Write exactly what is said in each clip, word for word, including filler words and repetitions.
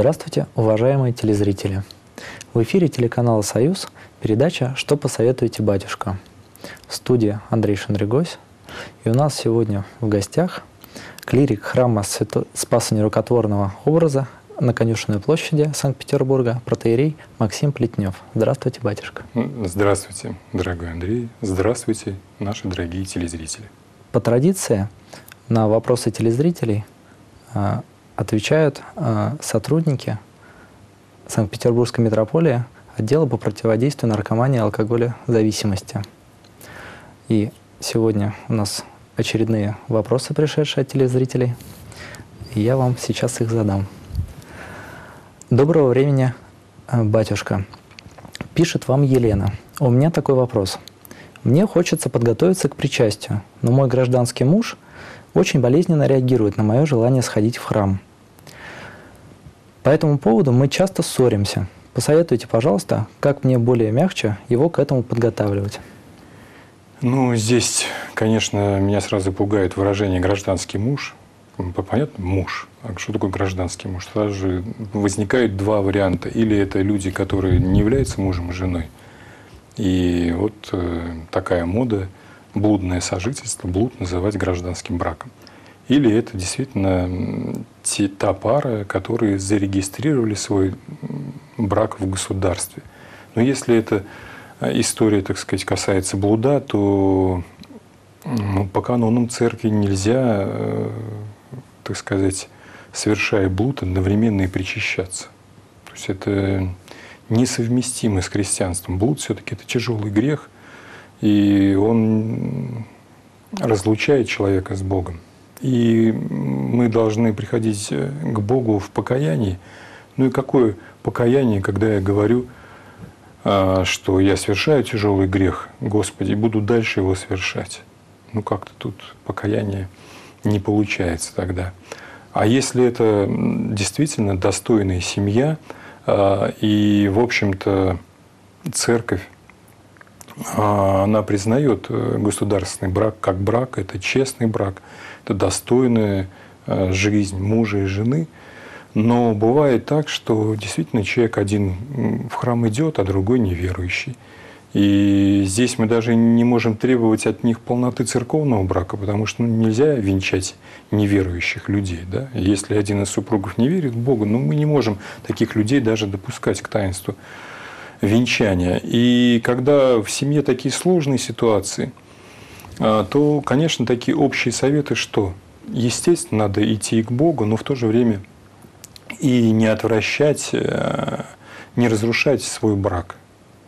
Здравствуйте, уважаемые телезрители! В эфире телеканала «Союз» передача «Что посоветуете, батюшка?». В студии Андрей Шендригось. И у нас сегодня в гостях клирик храма Свято... Спаса Нерукотворного образа на Конюшенной площади Санкт-Петербурга, протоиерей Максим Плетнев. Здравствуйте, батюшка! Здравствуйте, дорогой Андрей! Здравствуйте, наши дорогие телезрители! По традиции на вопросы телезрителей отвечают сотрудники Санкт-Петербургской митрополии отдела по противодействию наркомании и алкоголезависимости. И сегодня у нас очередные вопросы, пришедшие от телезрителей. И я вам сейчас их задам. Доброго времени, батюшка. Пишет вам Елена. У меня такой вопрос. Мне хочется подготовиться к причастию, но мой гражданский муж очень болезненно реагирует на мое желание сходить в храм. По этому поводу мы часто ссоримся. Посоветуйте, пожалуйста, как мне более мягче его к этому подготавливать. Ну, здесь, конечно, меня сразу пугает выражение «гражданский муж». Понятно? Муж. А что такое гражданский муж? Сразу же возникают два варианта. Или это люди, которые не являются мужем и женой. И вот э, такая мода, блудное сожительство, блуд называть гражданским браком. Или это действительно те, та пара, которые зарегистрировали свой брак в государстве. Но если эта история, так сказать, касается блуда, то ну, по канонам церкви нельзя, э, так сказать, совершая блуд, одновременно и причащаться. То есть это несовместимо с христианством. Блуд все-таки это тяжелый грех, и он разлучает человека с Богом. И мы должны приходить к Богу в покаянии. Ну и какое покаяние, когда я говорю, что я совершаю тяжелый грех, Господи, и буду дальше его совершать. Ну как-то тут покаяние не получается тогда. А если это действительно достойная семья, и, в общем-то, церковь, она признает государственный брак как брак, это честный брак, это достойная жизнь мужа и жены. Но бывает так, что действительно человек один в храм идет, а другой неверующий. И здесь мы даже не можем требовать от них полноты церковного брака, потому что ну, нельзя венчать неверующих людей. Да? Если один из супругов не верит в Бога, ну, мы не можем таких людей даже допускать к таинству венчания. И когда в семье такие сложные ситуации, то, конечно, такие общие советы, что, естественно, надо идти к Богу, но в то же время и не отвращать, не разрушать свой брак.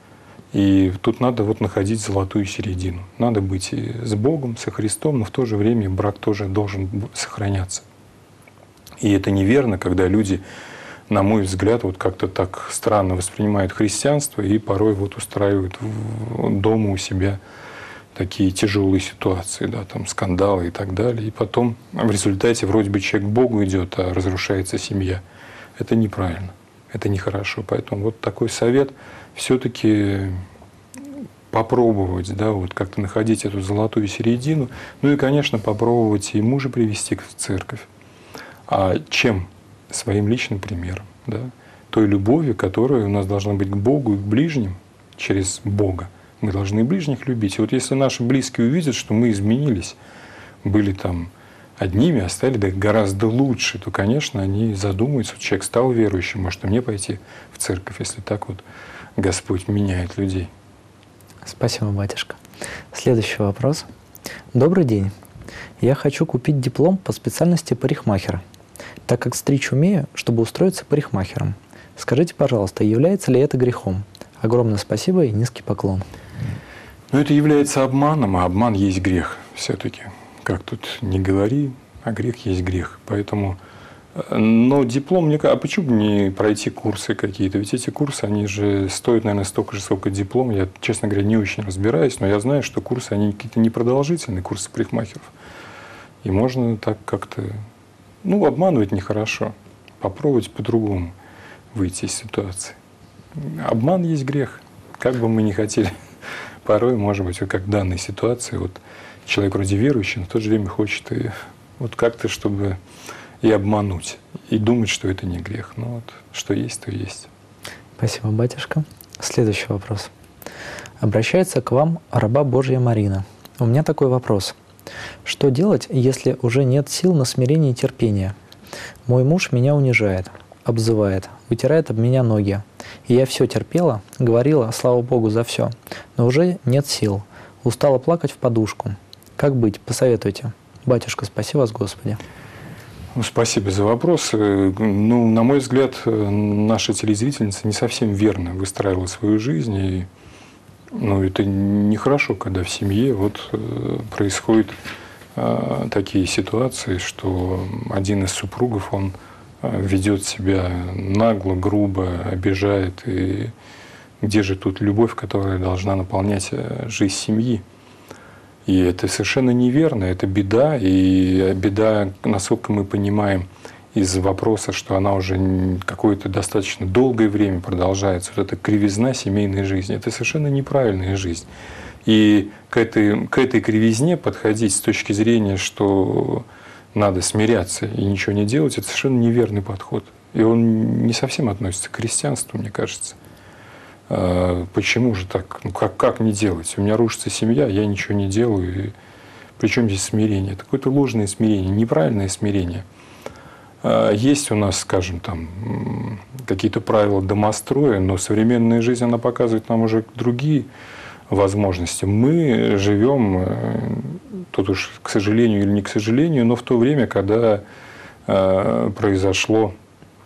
И тут надо вот находить золотую середину. Надо быть и с Богом, со Христом, но в то же время брак тоже должен сохраняться. И это неверно, когда люди, на мой взгляд, вот как-то так странно воспринимают христианство и порой вот устраивают дома у себя такие тяжелые ситуации, да, там скандалы и так далее. И потом в результате вроде бы человек к Богу идет, а разрушается семья. Это неправильно, это нехорошо. Поэтому вот такой совет все-таки попробовать, да, вот как-то находить эту золотую середину. Ну и, конечно, попробовать и мужа привести в церковь. А чем? Своим личным примером, да, той любовью, которая у нас должна быть к Богу и к ближним через Бога. Мы должны ближних любить. И вот если наши близкие увидят, что мы изменились, были там одними, а стали гораздо лучше, то, конечно, они задумаются, человек стал верующим, может, и мне пойти в церковь, если так вот Господь меняет людей. Спасибо, батюшка. Следующий вопрос. Добрый день. Я хочу купить диплом по специальности парикмахера, так как стричь умею, чтобы устроиться парикмахером. Скажите, пожалуйста, является ли это грехом? Огромное спасибо и низкий поклон. Ну, это является обманом, а обман есть грех все-таки. Как тут не говори, а грех есть грех. Поэтому, но диплом, мне кажется, а почему бы не пройти курсы какие-то? Ведь эти курсы, они же стоят, наверное, столько же, сколько диплом. Я, честно говоря, не очень разбираюсь, но я знаю, что курсы, они какие-то непродолжительные, курсы парикмахеров. И можно так как-то, ну, обманывать нехорошо. Попробовать по-другому выйти из ситуации. Обман есть грех. Как бы мы ни хотели, порой, может быть, вот как в данной ситуации, вот человек вроде верующий, но в то же время хочет и вот как-то, чтобы и обмануть, и думать, что это не грех. Ну вот, что есть, то есть. Спасибо, батюшка. Следующий вопрос. Обращается к вам раба Божья Марина. У меня такой вопрос. Что делать, если уже нет сил на смирение и терпение? Мой муж меня унижает, обзывает, вытирает об меня ноги. И я все терпела, говорила, слава Богу, за все. Но уже нет сил. Устала плакать в подушку. Как быть? Посоветуйте. Батюшка, спаси вас, Господи. Ну, спасибо за вопрос. Ну, на мой взгляд, наша телезрительница не совсем верно выстраивала свою жизнь. И, ну, это нехорошо, когда в семье вот происходят а, такие ситуации, что один из супругов, он ведет себя нагло, грубо, обижает. И где же тут любовь, которая должна наполнять жизнь семьи? И это совершенно неверно, это беда. И беда, насколько мы понимаем из вопроса, что она уже какое-то достаточно долгое время продолжается, вот эта кривизна семейной жизни, это совершенно неправильная жизнь. И к этой, к этой кривизне подходить с точки зрения, что надо смиряться и ничего не делать, это совершенно неверный подход. И он не совсем относится к христианству, мне кажется. Почему же так? Ну как, как не делать? У меня рушится семья, я ничего не делаю. И причем здесь смирение? Это какое-то ложное смирение, неправильное смирение. Есть у нас, скажем, там какие-то правила домостроя, но современная жизнь, она показывает нам уже другие возможности. Мы живем, тут уж к сожалению или не к сожалению, но в то время, когда произошло,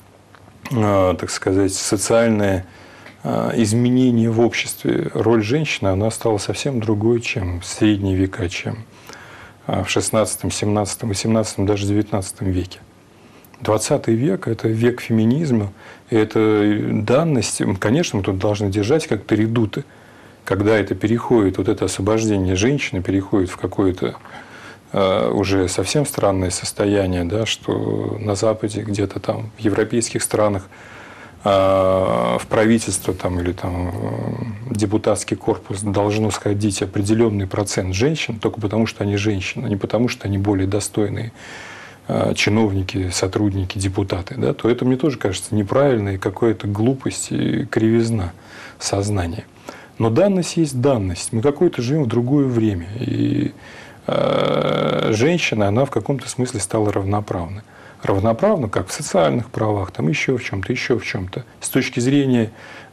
так сказать, социальное изменение в обществе, роль женщины, она стала совсем другой, чем в средние века, чем в шестнадцатом, семнадцатом, восемнадцатом, даже девятнадцатом веке. двадцатый век – это век феминизма, и это данность. Конечно, мы тут должны держать как-то редуты, когда это переходит, вот это освобождение женщины переходит в какое-то uh, уже совсем странное состояние, да, что на Западе, где-то там, в европейских странах, в правительство там, или там, депутатский корпус должно сходить определенный процент женщин только потому, что они женщины, а не потому, что они более достойные чиновники, сотрудники, депутаты, да, то это мне тоже кажется неправильной какой-то глупость и кривизна сознания. Но данность есть данность. Мы какое-то живем в другое время. И э, женщина, она в каком-то смысле стала равноправной. Равноправно, как в социальных правах, там еще в чем-то, еще в чем-то. С точки зрения,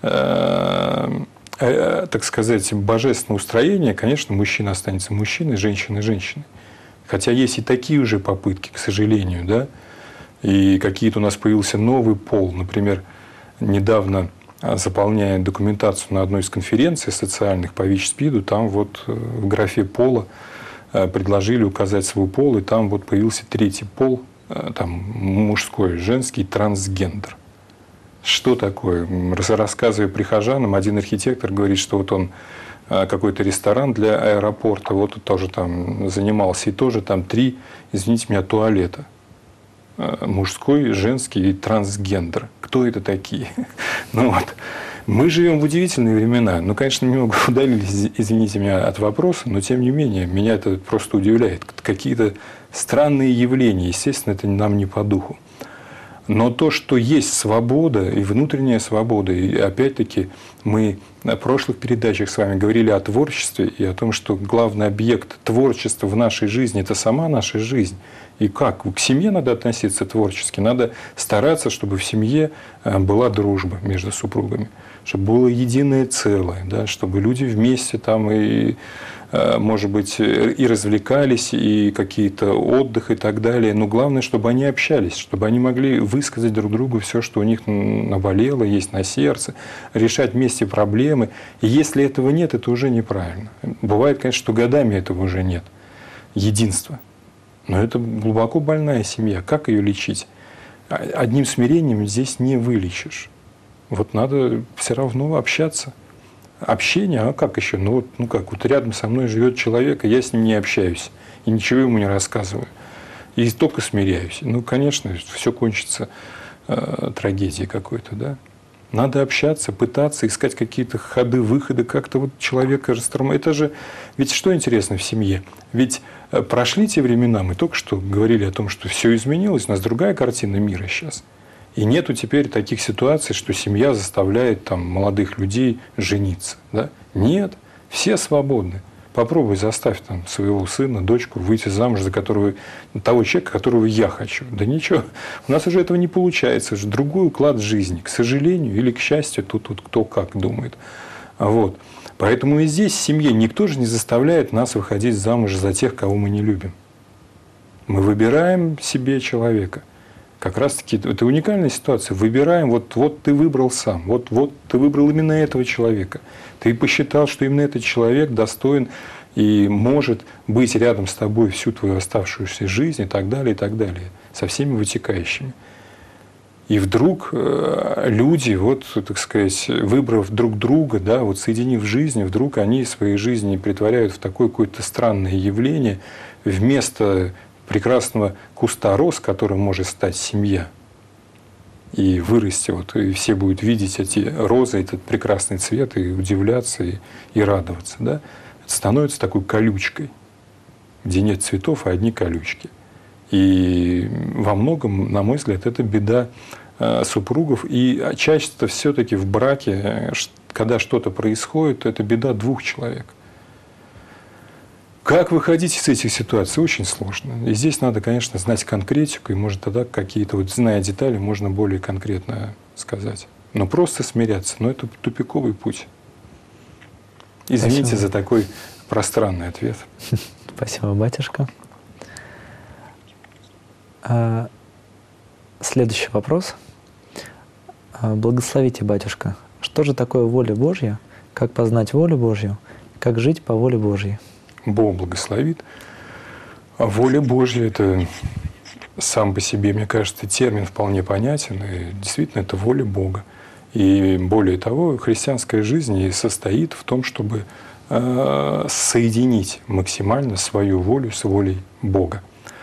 э, э, так сказать, божественного устроения, конечно, мужчина останется мужчиной, женщина – женщиной. Хотя есть и такие уже попытки, к сожалению, да, и какие-то у нас появился новый пол. Например, недавно, заполняя документацию на одной из конференций социальных по ВИЧ-СПИДу, там вот в графе пола предложили указать свой пол, и там вот появился третий пол, там мужской, женский, трансгендер. Что такое? Рассказывая прихожанам, один архитектор говорит, что вот он какой-то ресторан для аэропорта, вот он тоже там занимался, и тоже там три, извините меня, туалета. Мужской, женский и трансгендер. Кто это такие? Ну вот. Мы живем в удивительные времена. Ну, конечно, немного удалились, извините меня, от вопроса, но тем не менее, меня это просто удивляет. Какие-то странные явления, естественно, это нам не по духу. Но то, что есть свобода и внутренняя свобода, и опять-таки мы на прошлых передачах с вами говорили о творчестве и о том, что главный объект творчества в нашей жизни – это сама наша жизнь. И как? К семье надо относиться творчески, надо стараться, чтобы в семье была дружба между супругами, чтобы было единое целое, да, чтобы люди вместе там и, может быть, и развлекались, и какие-то отдых и так далее. Но главное, чтобы они общались, чтобы они могли высказать друг другу все, что у них наболело, есть на сердце, решать вместе проблемы. И если этого нет, это уже неправильно. Бывает, конечно, что годами этого уже нет. Единства. Но это глубоко больная семья. Как ее лечить? Одним смирением здесь не вылечишь. Вот надо все равно общаться. Общение, а как еще? Ну, вот, ну как, вот рядом со мной живет человек, и я с ним не общаюсь, и ничего ему не рассказываю. И только смиряюсь. Ну, конечно, все кончится э, трагедией какой-то, да? Надо общаться, пытаться, искать какие-то ходы, выходы, как-то вот человека растормошить. Это же, ведь что интересно в семье? Ведь прошли те времена, мы только что говорили о том, что все изменилось, у нас другая картина мира сейчас. И нету теперь таких ситуаций, что семья заставляет там, молодых людей жениться. Да? Нет, все свободны. Попробуй заставь там, своего сына, дочку выйти замуж за которого, того человека, которого я хочу. Да ничего, у нас уже этого не получается. Это же другой уклад жизни, к сожалению или к счастью, тут, тут кто как думает. Вот. Поэтому и здесь в семье никто же не заставляет нас выходить замуж за тех, кого мы не любим. Мы выбираем себе человека. Как раз-таки это уникальная ситуация. Выбираем, вот, вот ты выбрал сам, вот, вот ты выбрал именно этого человека. Ты посчитал, что именно этот человек достоин и может быть рядом с тобой всю твою оставшуюся жизнь и так далее, и так далее, со всеми вытекающими. И вдруг люди, вот, так сказать, выбрав друг друга, да, вот соединив жизни, вдруг они свои жизни притворяют в такое какое-то странное явление вместо прекрасного куста роз, которым может стать семья, и вырасти, вот, и все будут видеть эти розы, этот прекрасный цвет, и удивляться, и, и радоваться. Да? Это становится такой колючкой, где нет цветов, а одни колючки. И во многом, на мой взгляд, это беда э, супругов. И чаще-то все-таки в браке, когда что-то происходит, то это беда двух человек. Как выходить из этих ситуаций? Очень сложно. И здесь надо, конечно, знать конкретику, и, может, тогда какие-то, вот, зная детали, можно более конкретно сказать. Но просто смиряться. Но это тупиковый путь. Извините Спасибо. За такой пространный ответ. Спасибо, батюшка. Следующий вопрос. Благословите, батюшка. Что же такое воля Божья? Как познать волю Божью? Как жить по воле Божьей? Бог благословит. А воля Божья – это сам по себе, мне кажется, термин вполне понятен. И действительно, это воля Бога. И более того, христианская жизнь и состоит в том, чтобы э, соединить максимально свою волю с волей Бога.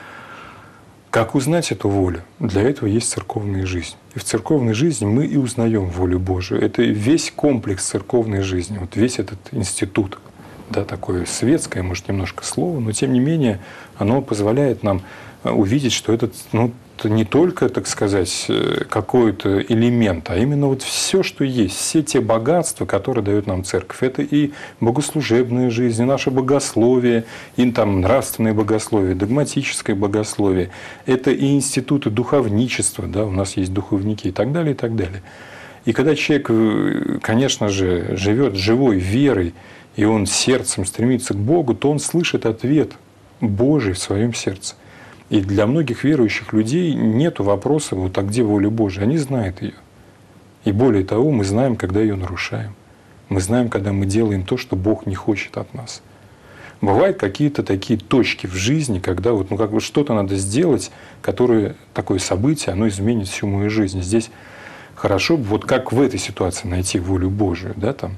Как узнать эту волю? Для этого есть церковная жизнь. И в церковной жизни мы и узнаем волю Божию. Это весь комплекс церковной жизни, вот весь этот институт. Да, такое светское, может, немножко слово, но тем не менее оно позволяет нам увидеть, что это, ну, не только, так сказать, какой-то элемент, а именно вот все, что есть, все те богатства, которые дает нам церковь. Это и богослужебная жизнь, и наше богословие, и там нравственное богословие, догматическое богословие. Это и институты духовничества, да, у нас есть духовники и так далее, и так далее. И когда человек, конечно же, живет живой верой, и он сердцем стремится к Богу, то он слышит ответ Божий в своем сердце. И для многих верующих людей нет вопроса, вот, а где воля Божия? Они знают ее. И более того, мы знаем, когда ее нарушаем. Мы знаем, когда мы делаем то, что Бог не хочет от нас. Бывают какие-то такие точки в жизни, когда вот, ну, как бы что-то надо сделать, которое, такое событие, оно изменит всю мою жизнь. Здесь хорошо, вот как в этой ситуации найти волю Божию, да, там.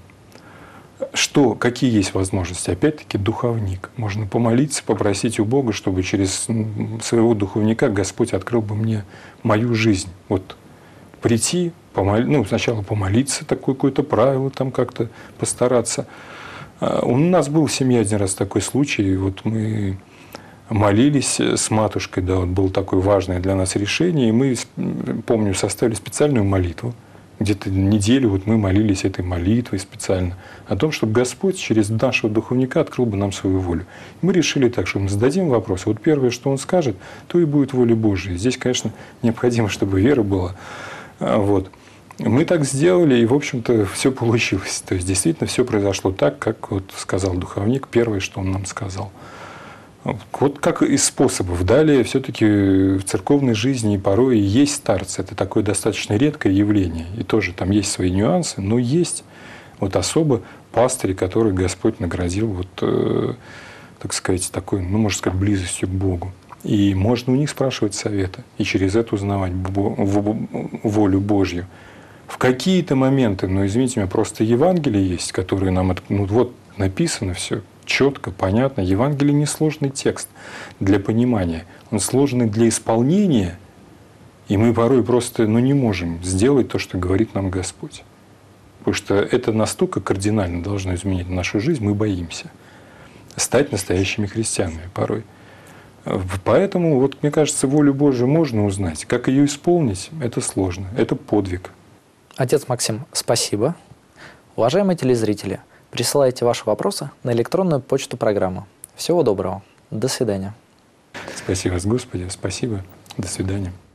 Что, какие есть возможности? Опять-таки духовник. Можно помолиться, попросить у Бога, чтобы через своего духовника Господь открыл бы мне мою жизнь. Вот прийти, помол... ну, сначала помолиться, такое какое-то правило, там как-то постараться. У нас был в семье один раз такой случай, вот мы молились с матушкой, да, вот было такое важное для нас решение, и мы, помню, составили специальную молитву. Где-то неделю вот мы молились этой молитвой специально о том, чтобы Господь через нашего духовника открыл бы нам свою волю. Мы решили так, что мы зададим вопрос. Вот первое, что он скажет, то и будет воля Божия. Здесь, конечно, необходимо, чтобы вера была. Вот. Мы так сделали, и, в общем-то, все получилось. То есть, действительно, все произошло так, как вот сказал духовник, первое, что он нам сказал. Вот как из способов. Далее, все-таки в церковной жизни порой есть старцы. Это такое достаточно редкое явление. И тоже там есть свои нюансы, но есть вот особо пастыри, которых Господь наградил, вот, э, так сказать, такой, ну, можно сказать, близостью к Богу. И можно у них спрашивать совета, и через это узнавать волю Божью. В какие-то моменты, ну, извините меня, просто Евангелие есть, которые нам, ну, вот написано все. Четко, понятно. Евангелие не сложный текст для понимания. Он сложный для исполнения И мы порой просто ну, не можем сделать то, что говорит нам Господь. Потому что это настолько кардинально должно изменить нашу жизнь, мы боимся стать настоящими христианами порой. Поэтому, вот, мне кажется, волю Божию можно узнать. Как ее исполнить, это сложно, это подвиг. Отец Максим, спасибо. Уважаемые телезрители, присылайте ваши вопросы на электронную почту программы. Всего доброго. До свидания. Спасибо, Господи. Спасибо. До свидания.